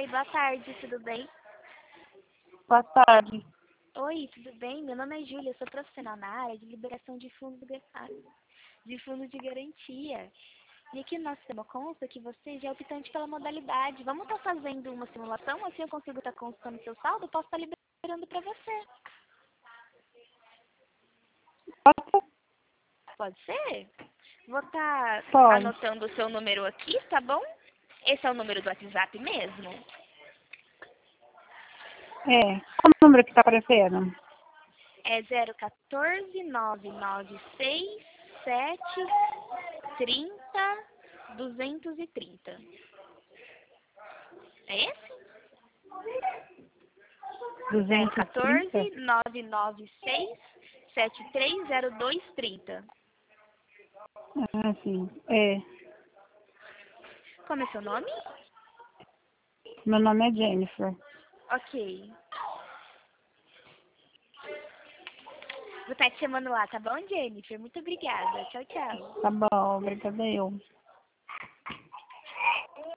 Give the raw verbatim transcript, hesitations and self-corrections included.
Oi, boa tarde, tudo bem? Boa tarde. Oi, tudo bem? Meu nome é Júlia, eu sou profissional na área de liberação de fundos de, ah, de, fundos de garantia. E aqui no nosso sistema consta que você já é optante pela modalidade. Vamos estar fazendo uma simulação, assim eu consigo estar consultando seu saldo, eu posso estar liberando para você. Pode? Pode ser? Vou estar Pode. anotando o seu número aqui, tá bom? Esse é o número do WhatsApp mesmo? É. Qual o número que está aparecendo? É zero quatorze, nove nove seis, sete, trinta, duzentos e trinta. É esse? zero duzentos e trinta? quatorze, nove nove seis, sete três zero dois trinta. Ah, sim. É. Como é seu nome? Meu nome é Jennifer. Ok. Vou estar te chamando lá, tá bom, Jennifer? Muito obrigada. Tchau, tchau. Tá bom, obrigada eu.